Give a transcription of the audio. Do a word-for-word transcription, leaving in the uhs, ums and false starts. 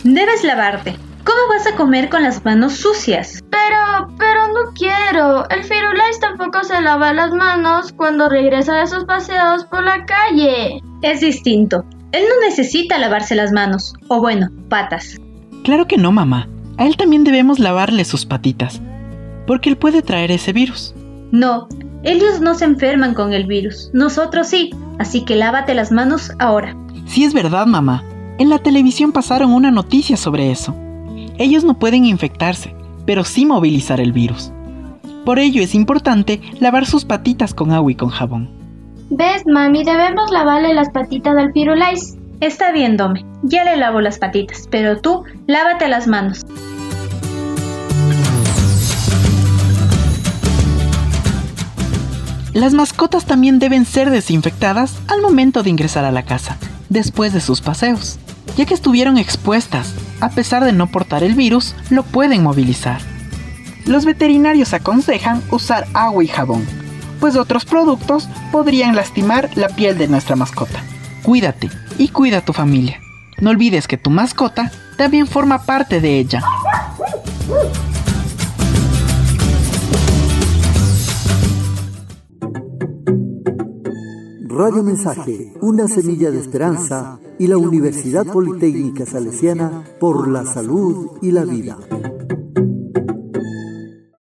Debes lavarte. ¿Cómo vas a comer con las manos sucias? Pero, pero no quiero. El Firulais tampoco se lava las manos cuando regresa de sus paseos por la calle. Es distinto. Él no necesita lavarse las manos. O bueno, patas. Claro que no, mamá. A él también debemos lavarle sus patitas, porque él puede traer ese virus. No, ellos no se enferman con el virus. Nosotros sí. Así que lávate las manos ahora. Sí, es verdad, mamá. En la televisión pasaron una noticia sobre eso. Ellos no pueden infectarse, pero sí movilizar el virus. Por ello es importante lavar sus patitas con agua y con jabón. ¿Ves, mami? Debemos lavarle las patitas al Firulais. Está bien, Dome. Ya le lavo las patitas, pero tú lávate las manos. Las mascotas también deben ser desinfectadas al momento de ingresar a la casa, después de sus paseos, ya que estuvieron expuestas. A pesar de no portar el virus, lo pueden movilizar. Los veterinarios aconsejan usar agua y jabón, pues otros productos podrían lastimar la piel de nuestra mascota. Cuídate y cuida a tu familia. No olvides que tu mascota también forma parte de ella. Radio Mensaje, una semilla de esperanza, y la Universidad Politécnica Salesiana por la salud y la vida.